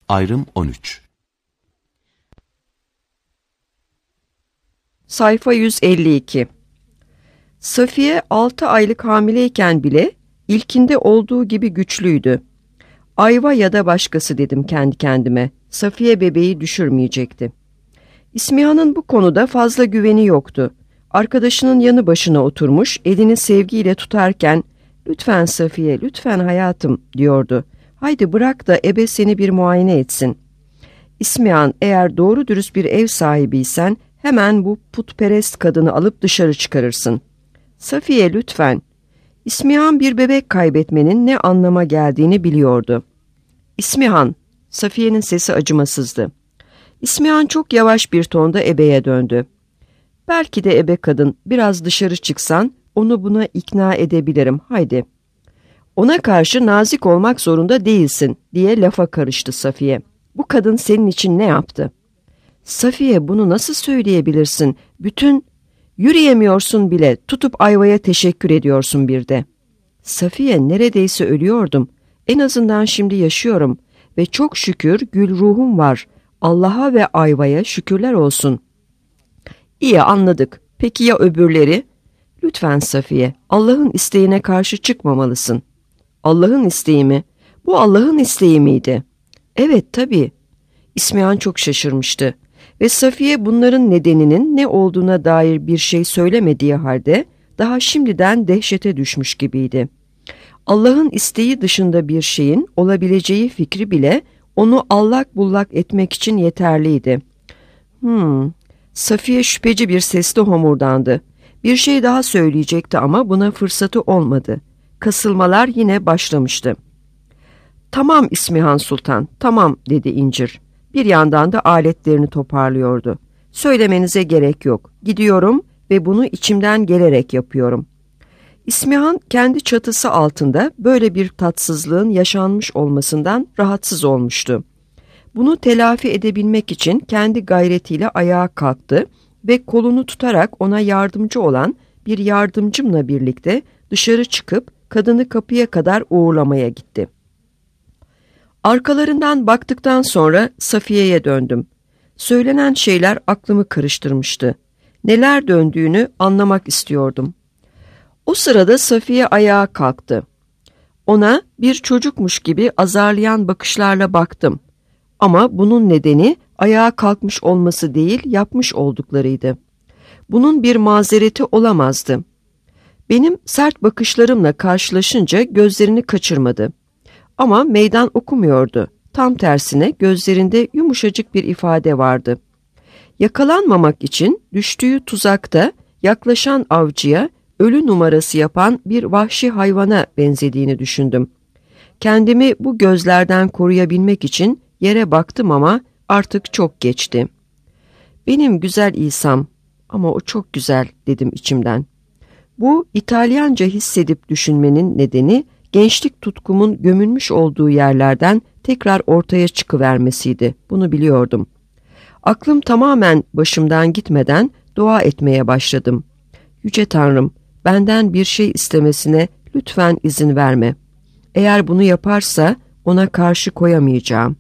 Ayrım 13. Sayfa 152. Safiye 6 aylık hamileyken bile ilkinde olduğu gibi güçlüydü. Ayva ya da başkası dedim kendi kendime. Safiye bebeği düşürmeyecekti. İsmihan'ın bu konuda fazla güveni yoktu. Arkadaşının yanı başına oturmuş, elini sevgiyle tutarken "Lütfen Safiye, lütfen hayatım" diyordu. "Haydi bırak da ebe seni bir muayene etsin." İsmihan, eğer doğru dürüst bir ev sahibiysen hemen bu putperest kadını alıp dışarı çıkarırsın. "Safiye, lütfen." İsmihan bir bebek kaybetmenin ne anlama geldiğini biliyordu. "İsmihan." Safiye'nin sesi acımasızdı. İsmihan çok yavaş bir tonda ebeye döndü. "Belki de ebe kadın, biraz dışarı çıksan onu buna ikna edebilirim, haydi." "Ona karşı nazik olmak zorunda değilsin" diye lafa karıştı Safiye. "Bu kadın senin için ne yaptı?" "Safiye, bunu nasıl söyleyebilirsin? Yürüyemiyorsun bile, tutup Ayva'ya teşekkür ediyorsun bir de." "Safiye, neredeyse ölüyordum. En azından şimdi yaşıyorum ve çok şükür gül ruhum var. Allah'a ve Ayva'ya şükürler olsun." "İyi, anladık. Peki ya öbürleri?" "Lütfen Safiye, Allah'ın isteğine karşı çıkmamalısın." "Allah'ın isteği mi? Bu Allah'ın isteği miydi?" "Evet, tabii." İsmihan çok şaşırmıştı ve Safiye bunların nedeninin ne olduğuna dair bir şey söylemediği halde daha şimdiden dehşete düşmüş gibiydi. Allah'ın isteği dışında bir şeyin olabileceği fikri bile onu allak bullak etmek için yeterliydi. Safiye şüpheci bir sesle homurdandı. Bir şey daha söyleyecekti ama buna fırsatı olmadı. Kasılmalar yine başlamıştı. "Tamam İsmihan Sultan, tamam" dedi İncir. Bir yandan da aletlerini toparlıyordu. "Söylemenize gerek yok. Gidiyorum ve bunu içimden gelerek yapıyorum." İsmihan kendi çatısı altında böyle bir tatsızlığın yaşanmış olmasından rahatsız olmuştu. Bunu telafi edebilmek için kendi gayretiyle ayağa kalktı ve kolunu tutarak ona yardımcı olan bir yardımcımla birlikte dışarı çıkıp kadını kapıya kadar uğurlamaya gitti. Arkalarından baktıktan sonra Safiye'ye döndüm. Söylenen şeyler aklımı karıştırmıştı. Neler döndüğünü anlamak istiyordum. O sırada Safiye ayağa kalktı. Ona bir çocukmuş gibi azarlayan bakışlarla baktım. Ama bunun nedeni ayağa kalkmış olması değil, yapmış olduklarıydı. Bunun bir mazereti olamazdı. Benim sert bakışlarımla karşılaşınca gözlerini kaçırmadı. Ama meydan okumuyordu. Tam tersine gözlerinde yumuşacık bir ifade vardı. Yakalanmamak için düştüğü tuzakta yaklaşan avcıya ölü numarası yapan bir vahşi hayvana benzediğini düşündüm. Kendimi bu gözlerden koruyabilmek için yere baktım ama artık çok geçti. "Benim güzel İsa'm, ama o çok güzel" dedim içimden. Bu İtalyanca hissedip düşünmenin nedeni gençlik tutkumun gömülmüş olduğu yerlerden tekrar ortaya çıkıvermesiydi. Bunu biliyordum. Aklım tamamen başımdan gitmeden dua etmeye başladım. "Yüce Tanrım, benden bir şey istemesine lütfen izin verme. Eğer bunu yaparsa ona karşı koyamayacağım."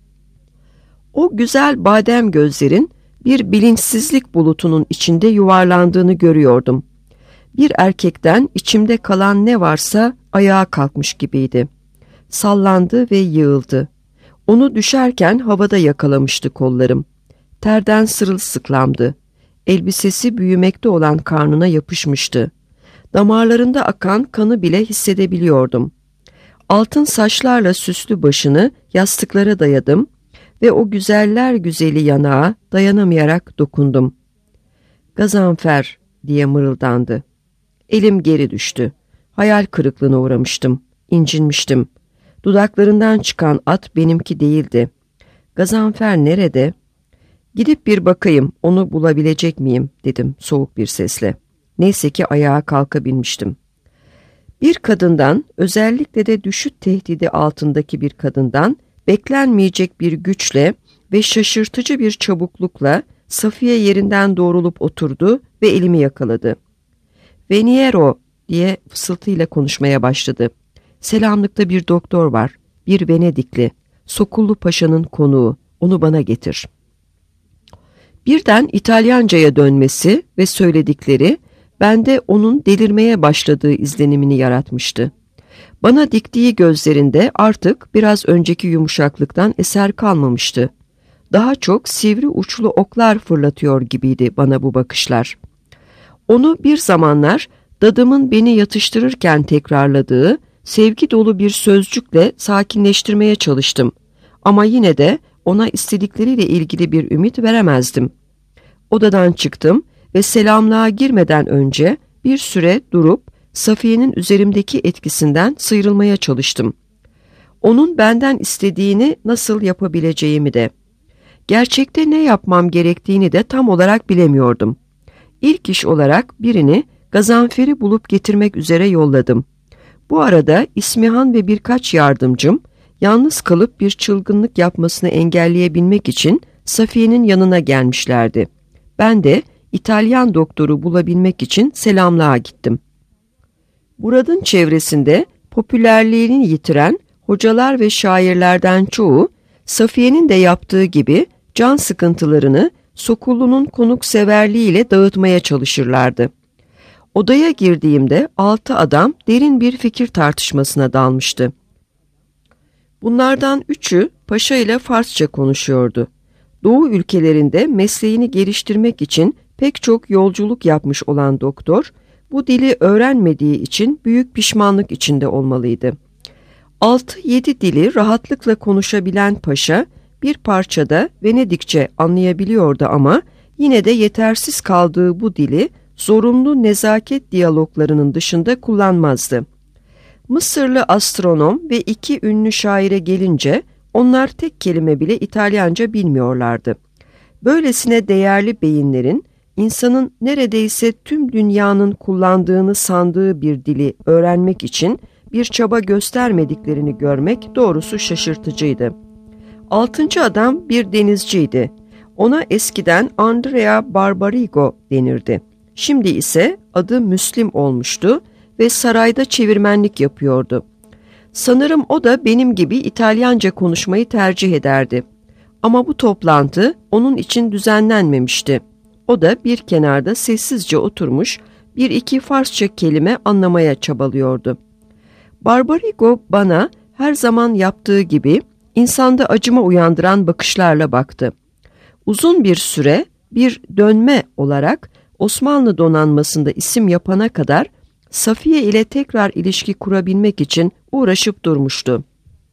O güzel badem gözlerin bir bilinçsizlik bulutunun içinde yuvarlandığını görüyordum. Bir erkekten içimde kalan ne varsa ayağa kalkmış gibiydi. Sallandı ve yığıldı. Onu düşerken havada yakalamıştı kollarım. Terden sırılsıklamdı. Elbisesi büyümekte olan karnına yapışmıştı. Damarlarında akan kanı bile hissedebiliyordum. Altın saçlarla süslü başını yastıklara dayadım ve o güzeller güzeli yanağa dayanamayarak dokundum. "Gazanfer" diye mırıldandı. Elim geri düştü. Hayal kırıklığına uğramıştım. İncinmiştim. Dudaklarından çıkan at benimki değildi. "Gazanfer nerede?" "Gidip bir bakayım, onu bulabilecek miyim?" dedim soğuk bir sesle. Neyse ki ayağa kalkabilmiştim. Bir kadından, özellikle de düşüt tehdidi altındaki bir kadından beklenmeyecek bir güçle ve şaşırtıcı bir çabuklukla Safiye yerinden doğrulup oturdu ve elimi yakaladı. "Veniero" diye fısıltıyla konuşmaya başladı. "Selamlıkta bir doktor var, bir Venedikli. Sokullu Paşa'nın konuğu, onu bana getir. Birden İtalyancaya dönmesi ve söyledikleri bende onun delirmeye başladığı izlenimini yaratmıştı. Bana diktiği gözlerinde artık biraz önceki yumuşaklıktan eser kalmamıştı. Daha çok sivri uçlu oklar fırlatıyor gibiydi bana bu bakışlar. Onu bir zamanlar dadımın beni yatıştırırken tekrarladığı sevgi dolu bir sözcükle sakinleştirmeye çalıştım. Ama yine de ona istedikleriyle ilgili bir ümit veremezdim. Odadan çıktım ve selamlığa girmeden önce bir süre durup Safiye'nin üzerimdeki etkisinden sıyrılmaya çalıştım. Onun benden istediğini nasıl yapabileceğimi de, gerçekte ne yapmam gerektiğini de tam olarak bilemiyordum. İlk iş olarak birini Gazanfer'i bulup getirmek üzere yolladım. Bu arada İsmihan ve birkaç yardımcım yalnız kalıp bir çılgınlık yapmasını engelleyebilmek için Safiye'nin yanına gelmişlerdi. Ben de İtalyan doktoru bulabilmek için selamlığa gittim. Murad'ın çevresinde popülerliğini yitiren hocalar ve şairlerden çoğu Safiye'nin de yaptığı gibi can sıkıntılarını Sokullu'nun konukseverliğiyle dağıtmaya çalışırlardı. Odaya girdiğimde 6 adam derin bir fikir tartışmasına dalmıştı. Bunlardan 3'ü Paşa ile Farsça konuşuyordu. Doğu ülkelerinde mesleğini geliştirmek için pek çok yolculuk yapmış olan doktor, bu dili öğrenmediği için büyük pişmanlık içinde olmalıydı. 6-7 dili rahatlıkla konuşabilen Paşa, bir parçada Venedikçe anlayabiliyordu ama yine de yetersiz kaldığı bu dili zorunlu nezaket diyaloglarının dışında kullanmazdı. Mısırlı astronom ve 2 ünlü şaire gelince onlar tek kelime bile İtalyanca bilmiyorlardı. Böylesine değerli beyinlerin insanın neredeyse tüm dünyanın kullandığını sandığı bir dili öğrenmek için bir çaba göstermediklerini görmek doğrusu şaşırtıcıydı. 6. adam bir denizciydi. Ona eskiden Andrea Barbarigo denirdi. Şimdi ise adı Müslim olmuştu ve sarayda çevirmenlik yapıyordu. Sanırım o da benim gibi İtalyanca konuşmayı tercih ederdi. Ama bu toplantı onun için düzenlenmemişti. O da bir kenarda sessizce oturmuş, 1-2 Farsça kelime anlamaya çabalıyordu. Barbarigo bana her zaman yaptığı gibi insanda acıma uyandıran bakışlarla baktı. Uzun bir süre bir dönme olarak Osmanlı donanmasında isim yapana kadar Safiye ile tekrar ilişki kurabilmek için uğraşıp durmuştu.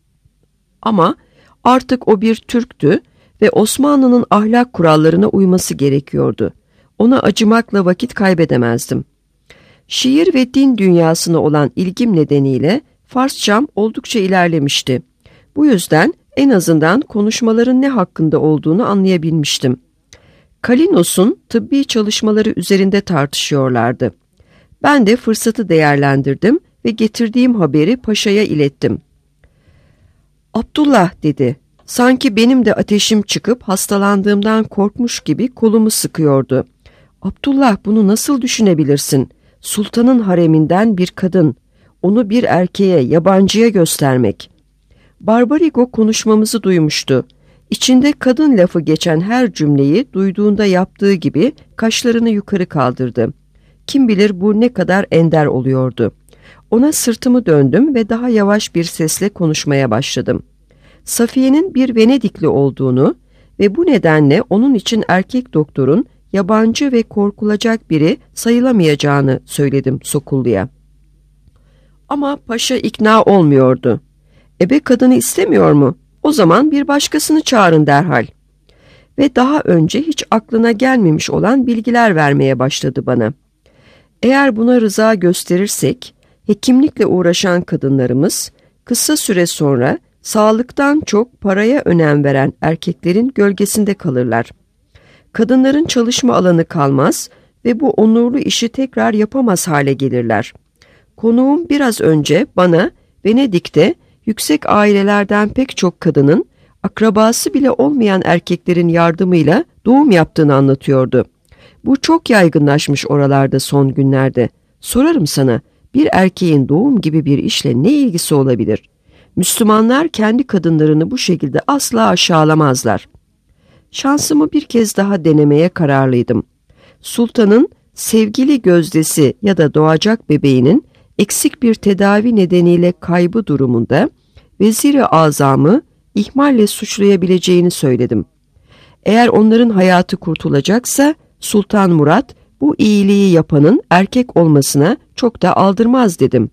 Ama artık o bir Türktü ve Osmanlı'nın ahlak kurallarına uyması gerekiyordu. Ona acımakla vakit kaybedemezdim. Şiir ve din dünyasına olan ilgim nedeniyle Farsçam oldukça ilerlemişti. Bu yüzden en azından konuşmaların ne hakkında olduğunu anlayabilmiştim. Kalinos'un tıbbi çalışmaları üzerinde tartışıyorlardı. Ben de fırsatı değerlendirdim ve getirdiğim haberi Paşa'ya ilettim. "Abdullah," dedi, "sanki benim de ateşim çıkıp hastalandığımdan korkmuş gibi kolumu sıkıyordu. Abdullah, bunu nasıl düşünebilirsin? Sultanın hareminden bir kadın, onu bir erkeğe, yabancıya göstermek." Barbarigo konuşmamızı duymuştu. İçinde kadın lafı geçen her cümleyi duyduğunda yaptığı gibi kaşlarını yukarı kaldırdı. Kim bilir bu ne kadar ender oluyordu. Ona sırtımı döndüm ve daha yavaş bir sesle konuşmaya başladım. Safiye'nin bir Venedikli olduğunu ve bu nedenle onun için erkek doktorun yabancı ve korkulacak biri sayılamayacağını söyledim Sokullu'ya. Ama Paşa ikna olmuyordu. "Ebe kadını istemiyor mu? O zaman bir başkasını çağırın derhal." Ve daha önce hiç aklına gelmemiş olan bilgiler vermeye başladı bana. Eğer buna rıza gösterirsek, hekimlikle uğraşan kadınlarımız kısa süre sonra sağlıktan çok paraya önem veren erkeklerin gölgesinde kalırlar. Kadınların çalışma alanı kalmaz ve bu onurlu işi tekrar yapamaz hale gelirler. Konuğum biraz önce bana Venedik'te yüksek ailelerden pek çok kadının akrabası bile olmayan erkeklerin yardımıyla doğum yaptığını anlatıyordu. Bu çok yaygınlaşmış oralarda son günlerde. Sorarım sana, bir erkeğin doğum gibi bir işle ne ilgisi olabilir? Müslümanlar kendi kadınlarını bu şekilde asla aşağılamazlar. Şansımı bir kez daha denemeye kararlıydım. Sultanın sevgili gözdesi ya da doğacak bebeğinin eksik bir tedavi nedeniyle kaybı durumunda Vezir-i Azam'ı ihmalle suçlayabileceğini söyledim. Eğer onların hayatı kurtulacaksa Sultan Murat bu iyiliği yapanın erkek olmasına çok da aldırmaz dedim.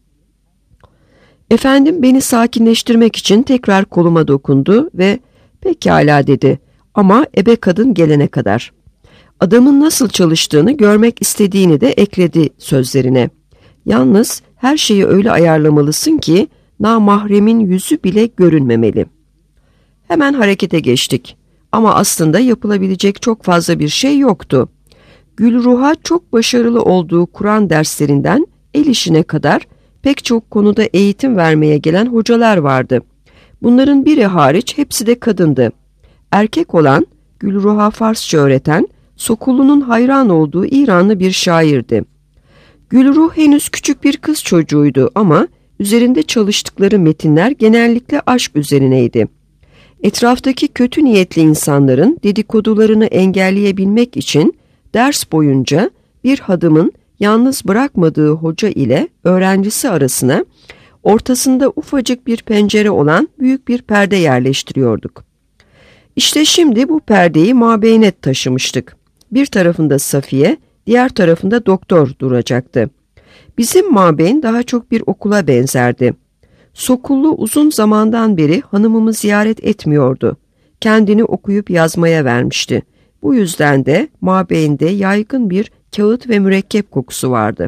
Efendim beni sakinleştirmek için tekrar koluma dokundu ve "Pekala" dedi, "ama ebe kadın gelene kadar." Adamın nasıl çalıştığını görmek istediğini de ekledi sözlerine. "Yalnız her şeyi öyle ayarlamalısın ki namahremin yüzü bile görünmemeli." Hemen harekete geçtik. Ama aslında yapılabilecek çok fazla bir şey yoktu. Gülruh'a çok başarılı olduğu Kur'an derslerinden el işine kadar pek çok konuda eğitim vermeye gelen hocalar vardı. Bunların biri hariç hepsi de kadındı. Erkek olan, Gülruh'a Farsça öğreten, Sokullu'nun hayran olduğu İranlı bir şairdi. Gülruh henüz küçük bir kız çocuğuydu ama üzerinde çalıştıkları metinler genellikle aşk üzerineydi. Etraftaki kötü niyetli insanların dedikodularını engelleyebilmek için ders boyunca bir hadımın yalnız bırakmadığı hoca ile öğrencisi arasına ortasında ufacık bir pencere olan büyük bir perde yerleştiriyorduk. İşte şimdi bu perdeyi mabeynet taşımıştık. Bir tarafında Safiye, diğer tarafında doktor duracaktı. Bizim mabeyn daha çok bir okula benzerdi. Sokullu uzun zamandan beri hanımımı ziyaret etmiyordu. Kendini okuyup yazmaya vermişti. Bu yüzden de mabeyinde yaygın bir kağıt ve mürekkep kokusu vardı.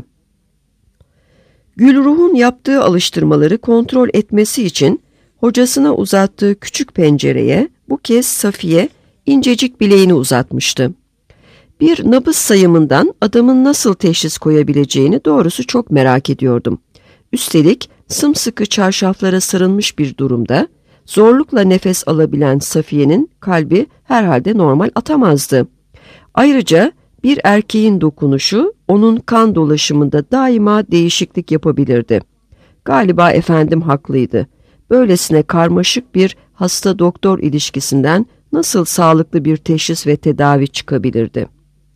Gülruh'un yaptığı alıştırmaları kontrol etmesi için hocasına uzattığı küçük pencereye bu kez Safiye incecik bileğini uzatmıştı. Bir nabız sayımından adamın nasıl teşhis koyabileceğini doğrusu çok merak ediyordum. Üstelik sımsıkı çarşaflara sarılmış bir durumda, zorlukla nefes alabilen Safiye'nin kalbi herhalde normal atamazdı. Ayrıca bir erkeğin dokunuşu onun kan dolaşımında daima değişiklik yapabilirdi. Galiba efendim haklıydı. Böylesine karmaşık bir hasta-doktor ilişkisinden nasıl sağlıklı bir teşhis ve tedavi çıkabilirdi?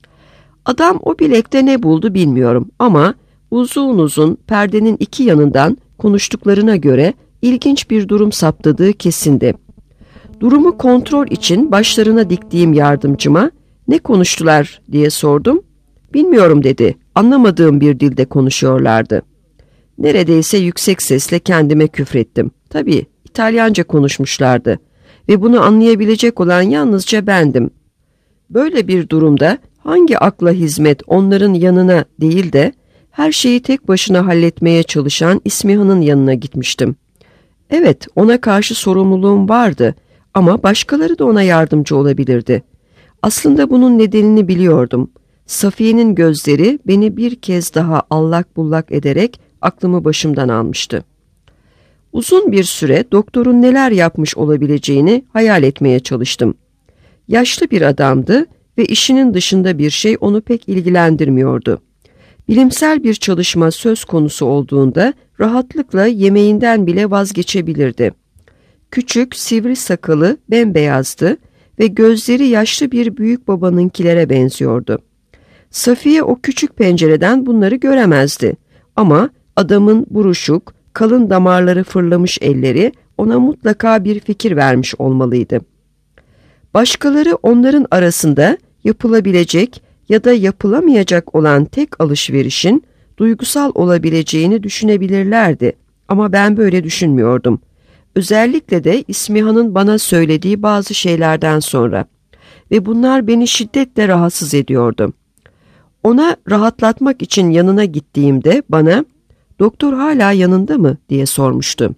Adam o bilekte ne buldu bilmiyorum ama uzun uzun perdenin iki yanından konuştuklarına göre ilginç bir durum saptadığı kesindi. Durumu kontrol için başlarına diktiğim yardımcıma "Ne konuştular?" diye sordum. "Bilmiyorum" dedi. "Anlamadığım bir dilde konuşuyorlardı." Neredeyse yüksek sesle kendime küfrettim. Tabii İtalyanca konuşmuşlardı ve bunu anlayabilecek olan yalnızca bendim. Böyle bir durumda hangi akla hizmet onların yanına değil de her şeyi tek başına halletmeye çalışan İsmihan'ın yanına gitmiştim. Evet, ona karşı sorumluluğum vardı ama başkaları da ona yardımcı olabilirdi. Aslında bunun nedenini biliyordum. Safiye'nin gözleri beni bir kez daha allak bullak ederek aklımı başımdan almıştı. Uzun bir süre doktorun neler yapmış olabileceğini hayal etmeye çalıştım. Yaşlı bir adamdı ve işinin dışında bir şey onu pek ilgilendirmiyordu. Bilimsel bir çalışma söz konusu olduğunda rahatlıkla yemeğinden bile vazgeçebilirdi. Küçük, sivri sakalı bembeyazdı ve gözleri yaşlı bir büyük babanınkilere benziyordu. Safiye o küçük pencereden bunları göremezdi ama adamın buruşuk, kalın damarları fırlamış elleri ona mutlaka bir fikir vermiş olmalıydı. Başkaları onların arasında yapılabilecek ya da yapılamayacak olan tek alışverişin duygusal olabileceğini düşünebilirlerdi ama ben böyle düşünmüyordum. Özellikle de İsmihan'ın bana söylediği bazı şeylerden sonra ve bunlar beni şiddetle rahatsız ediyordu. Ona rahatlatmak için yanına gittiğimde bana "Doktor hala yanında mı?" diye sormuştu.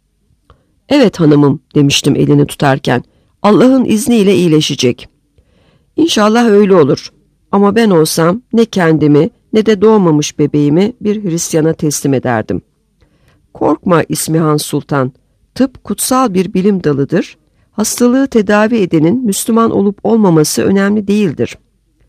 "Evet hanımım" demiştim elini tutarken. "Allah'ın izniyle iyileşecek." "İnşallah öyle olur. Ama ben olsam ne kendimi ne de doğmamış bebeğimi bir Hristiyana teslim ederdim." "Korkma İsmihan Sultan. Tıp kutsal bir bilim dalıdır. Hastalığı tedavi edenin Müslüman olup olmaması önemli değildir."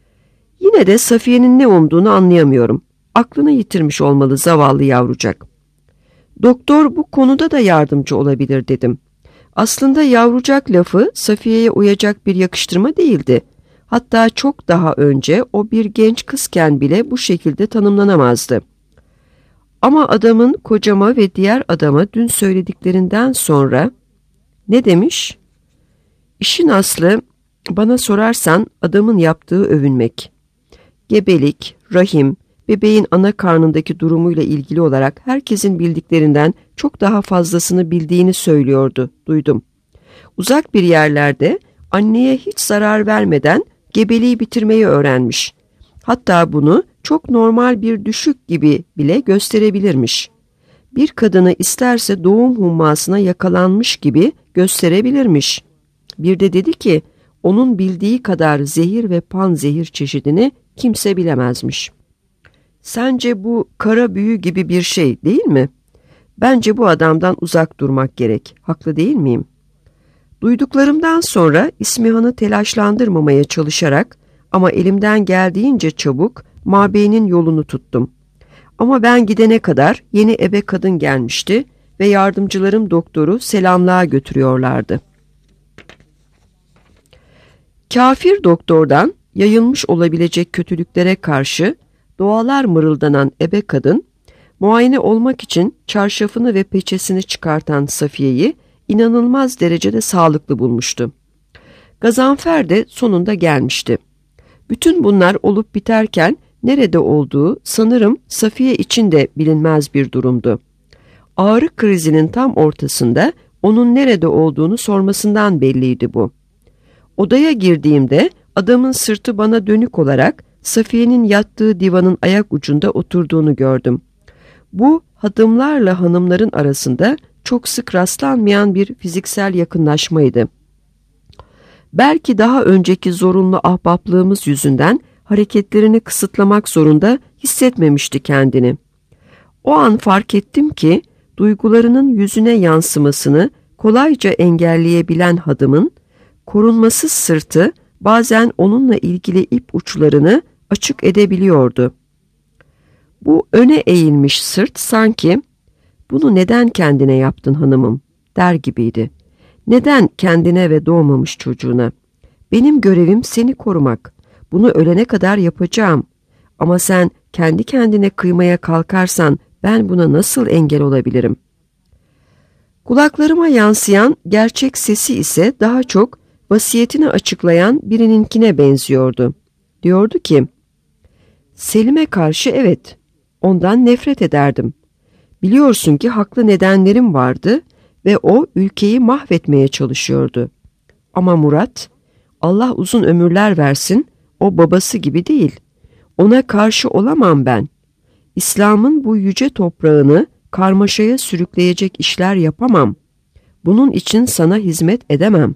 Yine de Safiye'nin ne umduğunu anlayamıyorum. Aklını yitirmiş olmalı zavallı yavrucak. Doktor bu konuda da yardımcı olabilir dedim. Aslında yavrucak lafı Safiye'ye uyacak bir yakıştırma değildi. Hatta çok daha önce o bir genç kızken bile bu şekilde tanımlanamazdı. Ama adamın kocama ve diğer adama dün söylediklerinden sonra ne demiş? İşin aslı bana sorarsan adamın yaptığı övünmek. Gebelik, rahim, bebeğin ana karnındaki durumuyla ilgili olarak herkesin bildiklerinden çok daha fazlasını bildiğini söylüyordu, duydum. Uzak bir yerlerde anneye hiç zarar vermeden gebeliği bitirmeyi öğrenmiş. Hatta bunu çok normal bir düşük gibi bile gösterebilirmiş. Bir kadını isterse doğum hummasına yakalanmış gibi gösterebilirmiş. Bir de dedi ki onun bildiği kadar zehir ve panzehir çeşidini kimse bilemezmiş. Sence bu kara büyü gibi bir şey değil mi? Bence bu adamdan uzak durmak gerek. Haklı değil miyim? Duyduklarımdan sonra İsmihan'ı telaşlandırmamaya çalışarak ama elimden geldiğince çabuk mabeyinin yolunu tuttum. Ama ben gidene kadar yeni ebe kadın gelmişti ve yardımcılarım doktoru selamlığa götürüyorlardı. Kafir doktordan yayılmış olabilecek kötülüklere karşı dualar mırıldanan ebe kadın, muayene olmak için çarşafını ve peçesini çıkartan Safiye'yi inanılmaz derecede sağlıklı bulmuştu. Gazanfer de sonunda gelmişti. Bütün bunlar olup biterken nerede olduğu sanırım Safiye için de bilinmez bir durumdu. Ağrı krizinin tam ortasında onun nerede olduğunu sormasından belliydi bu. Odaya girdiğimde adamın sırtı bana dönük olarak Safiye'nin yattığı divanın ayak ucunda oturduğunu gördüm. Bu hadımlarla hanımların arasında çok sık rastlanmayan bir fiziksel yakınlaşmaydı. Belki daha önceki zorunlu ahbaplığımız yüzünden hareketlerini kısıtlamak zorunda hissetmemişti kendini. O an fark ettim ki duygularının yüzüne yansımasını kolayca engelleyebilen hadımın korunmasız sırtı bazen onunla ilgili ip uçlarını açık edebiliyordu. Bu öne eğilmiş sırt sanki "Bunu neden kendine yaptın hanımım?" der gibiydi. Neden kendine ve doğmamış çocuğuna? Benim görevim seni korumak. Bunu ölene kadar yapacağım. Ama sen kendi kendine kıymaya kalkarsan ben buna nasıl engel olabilirim? Kulaklarıma yansıyan gerçek sesi ise daha çok vasiyetini açıklayan birininkine benziyordu. Diyordu ki, Selim'e karşı evet, ondan nefret ederdim. Biliyorsun ki haklı nedenlerim vardı ve o ülkeyi mahvetmeye çalışıyordu. Ama Murat, Allah uzun ömürler versin, o babası gibi değil. Ona karşı olamam ben. İslam'ın bu yüce toprağını karmaşaya sürükleyecek işler yapamam. Bunun için sana hizmet edemem.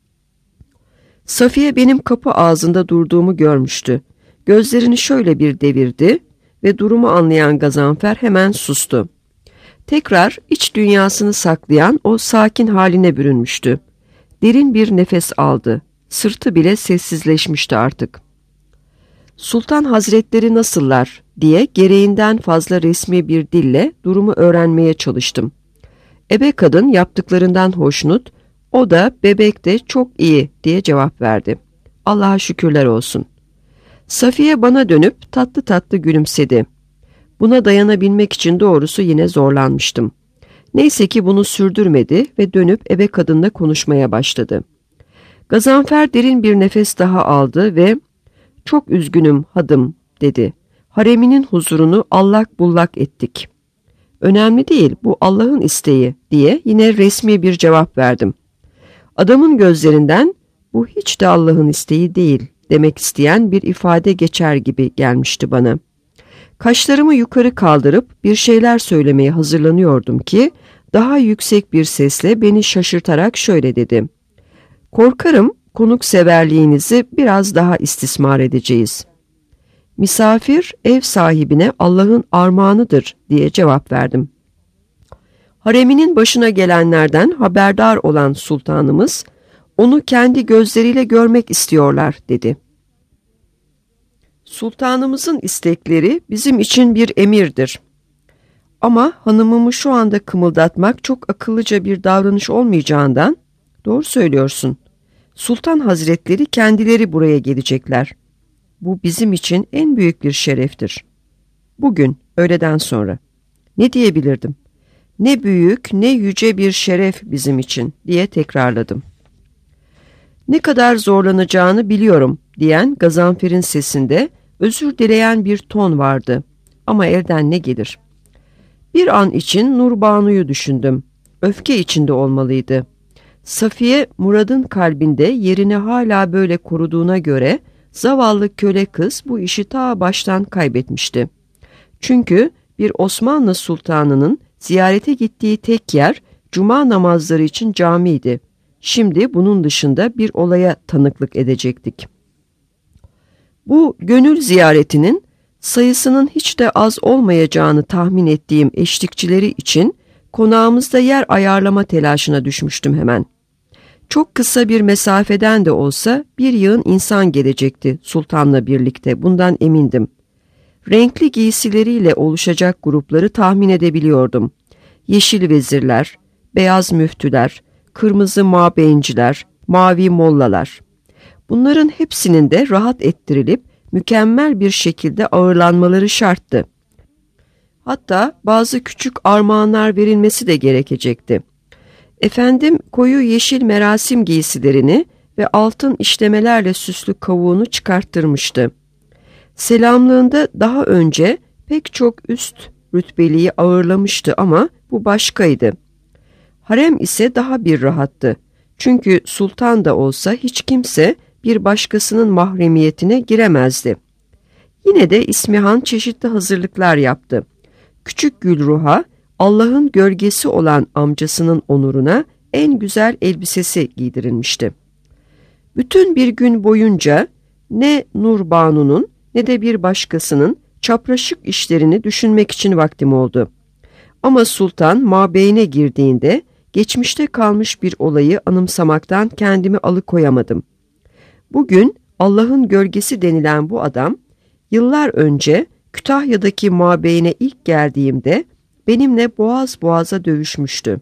Safiye benim kapı ağzında durduğumu görmüştü. Gözlerini şöyle bir devirdi ve durumu anlayan Gazanfer hemen sustu. Tekrar iç dünyasını saklayan o sakin haline bürünmüştü. Derin bir nefes aldı. Sırtı bile sessizleşmişti artık. Sultan Hazretleri nasıllar diye gereğinden fazla resmi bir dille durumu öğrenmeye çalıştım. Ebe kadın yaptıklarından hoşnut, o da bebek de çok iyi diye cevap verdi. Allah'a şükürler olsun. Safiye bana dönüp tatlı tatlı gülümsedi. Buna dayanabilmek için doğrusu yine zorlanmıştım. Neyse ki bunu sürdürmedi ve dönüp ebe kadınla konuşmaya başladı. Gazanfer derin bir nefes daha aldı ve "Çok üzgünüm hadım" dedi. "Hareminin huzurunu allak bullak ettik." "Önemli değil, bu Allah'ın isteği" diye yine resmi bir cevap verdim. Adamın gözlerinden "Bu hiç de Allah'ın isteği değil" demek isteyen bir ifade geçer gibi gelmişti bana. Kaşlarımı yukarı kaldırıp bir şeyler söylemeye hazırlanıyordum ki daha yüksek bir sesle beni şaşırtarak şöyle dedi. "Korkarım konukseverliğinizi biraz daha istismar edeceğiz." "Misafir ev sahibine Allah'ın armağanıdır" diye cevap verdim. Hareminin başına gelenlerden haberdar olan sultanımız onu kendi gözleriyle görmek istiyorlar dedi. Sultanımızın istekleri bizim için bir emirdir. Ama hanımımı şu anda kımıldatmak çok akıllıca bir davranış olmayacağından, doğru söylüyorsun. Sultan Hazretleri kendileri buraya gelecekler. Bu bizim için en büyük bir şereftir. Bugün, öğleden sonra. Ne diyebilirdim? Ne büyük, ne yüce bir şeref bizim için diye tekrarladım. Ne kadar zorlanacağını biliyorum diyen Gazanfer'in sesinde özür dileyen bir ton vardı. Ama elden ne gelir? Bir an için Nurbanu'yu düşündüm. Öfke içinde olmalıydı. Safiye, Murad'ın kalbinde yerini hala böyle koruduğuna göre zavallı köle kız bu işi ta baştan kaybetmişti. Çünkü bir Osmanlı sultanının ziyarete gittiği tek yer cuma namazları için camiydi. Şimdi bunun dışında bir olaya tanıklık edecektik. Bu gönül ziyaretinin sayısının hiç de az olmayacağını tahmin ettiğim eşlikçileri için konağımızda yer ayarlama telaşına düşmüştüm hemen. Çok kısa bir mesafeden de olsa bir yığın insan gelecekti sultanla birlikte, bundan emindim. Renkli giysileriyle oluşacak grupları tahmin edebiliyordum. Yeşil vezirler, beyaz müftüler, kırmızı mabeyinciler, mavi mollalar. Bunların hepsinin de rahat ettirilip mükemmel bir şekilde ağırlanmaları şarttı. Hatta bazı küçük armağanlar verilmesi de gerekecekti. Efendim koyu yeşil merasim giysilerini ve altın işlemelerle süslü kavuğunu çıkarttırmıştı. Selamlığında daha önce pek çok üst rütbeliyi ağırlamıştı ama bu başkaydı. Harem ise daha bir rahattı. Çünkü sultan da olsa hiç kimse bir başkasının mahremiyetine giremezdi. Yine de İsmihan çeşitli hazırlıklar yaptı. Küçük Gülruh'a Allah'ın gölgesi olan amcasının onuruna en güzel elbisesi giydirilmişti. Bütün bir gün boyunca ne Nurbanu'nun ne de bir başkasının çapraşık işlerini düşünmek için vaktim oldu. Ama sultan mabeyine girdiğinde geçmişte kalmış bir olayı anımsamaktan kendimi alıkoyamadım. Bugün Allah'ın gölgesi denilen bu adam, yıllar önce Kütahya'daki mabeyine ilk geldiğimde benimle boğaz boğaza dövüşmüştü.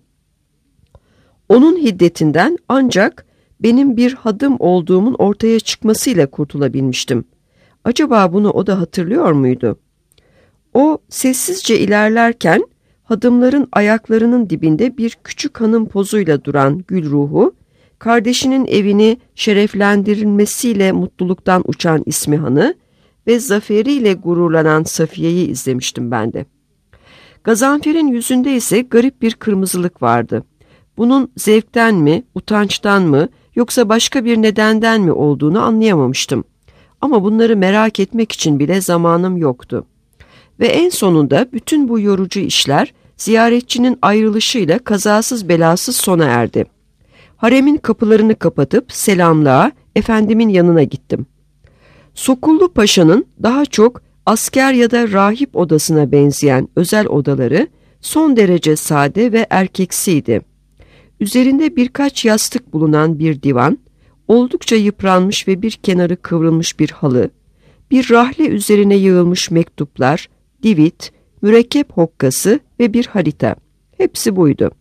Onun hiddetinden ancak benim bir hadım olduğumun ortaya çıkmasıyla kurtulabilmiştim. Acaba bunu o da hatırlıyor muydu? O sessizce ilerlerken hadımların ayaklarının dibinde bir küçük hanım pozuyla duran Gülruh'u, kardeşinin evini şereflendirilmesiyle mutluluktan uçan İsmihan'ı ve zaferiyle gururlanan Safiye'yi izlemiştim ben de. Gazanfer'in yüzünde ise garip bir kırmızılık vardı. Bunun zevkten mi, utançtan mı yoksa başka bir nedenden mi olduğunu anlayamamıştım. Ama bunları merak etmek için bile zamanım yoktu. Ve en sonunda bütün bu yorucu işler ziyaretçinin ayrılışıyla kazasız belasız sona erdi. Haremin kapılarını kapatıp selamlığa efendimin yanına gittim. Sokullu Paşa'nın daha çok asker ya da rahip odasına benzeyen özel odaları son derece sade ve erkeksiydi. Üzerinde birkaç yastık bulunan bir divan, oldukça yıpranmış ve bir kenarı kıvrılmış bir halı, bir rahle üzerine yığılmış mektuplar, divit, mürekkep hokkası ve bir harita. Hepsi buydu.